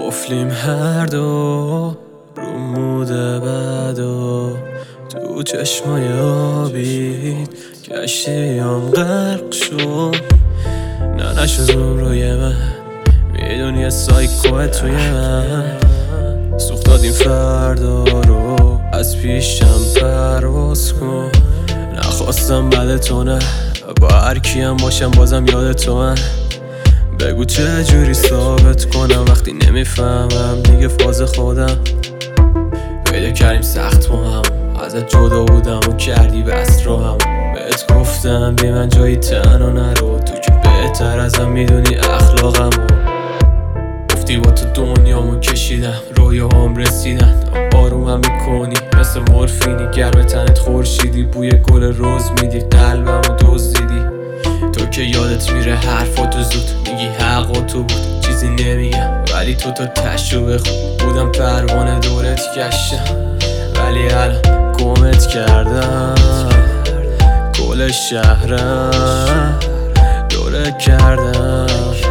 قفلیم هر دو رو موده بد و تو چشمای آبید کشتیم غرق شد. نه نشو زوم روی من، میدونی یه سایکوه توی من. سوخت دادیم فردا رو از پیشم پرواز کن. نخواستم بد تو نه، با هر کیم باشم بازم یاد تو من. بگو چه جوری ثابت کنم وقتی نمیفهمم دیگه فاز خودم. پیدا کردیم سخت با هم، ازت جدا بودم و کردی بست رو هم. بهت گفتم بی من جایی تنها نرو، تو که بهتر ازم میدونی اخلاقم. گفتی با تو دنیامو کشیدم، رویاهام رسیدن. آرومم میکنی مثل مورفینی، گرم تنت خورشیدی، بوی گل روز میدی، قلبمو دزدیدی. تو که یادت میره حرفاتو زود میگی، حق تو بود چیزی نمیگم، ولی تو تا تشو بخون. بودم پروانه دورت گشتم، ولی الان گمت کردم. کل شهرم دورت کردم،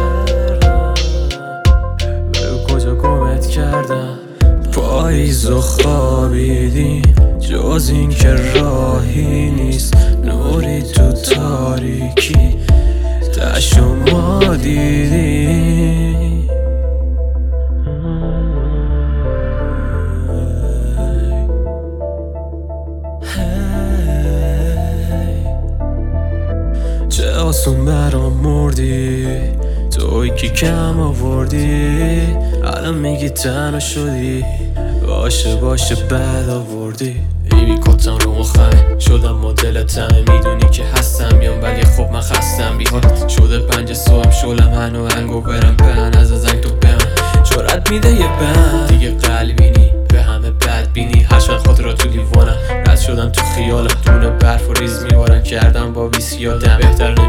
بگو کجا گمت کردم. پاییز و خوابیدیم جز این که راهی نیست، نوری تو تاریکی تشو ما دیدیم. چه آسون برام مردی، توی که کم آوردی. الان میگی تنها شدی، باشه بد آوردی. ایمی کتم رو مخمه شدم مدل تمه، میدونی که هستم بیام ولی خب من خستم. بیهات شده 5 صبح شلم هنگ و برم بهن از زنگ تو به من جرأت میده یه بند دیگه. قلبینی به همه بد بینی، هرچند خاطرات تو لیوانم رد شدم تو خیالم. دونه برف و ریز میبارن کردم با ویسکی آدم. بهتر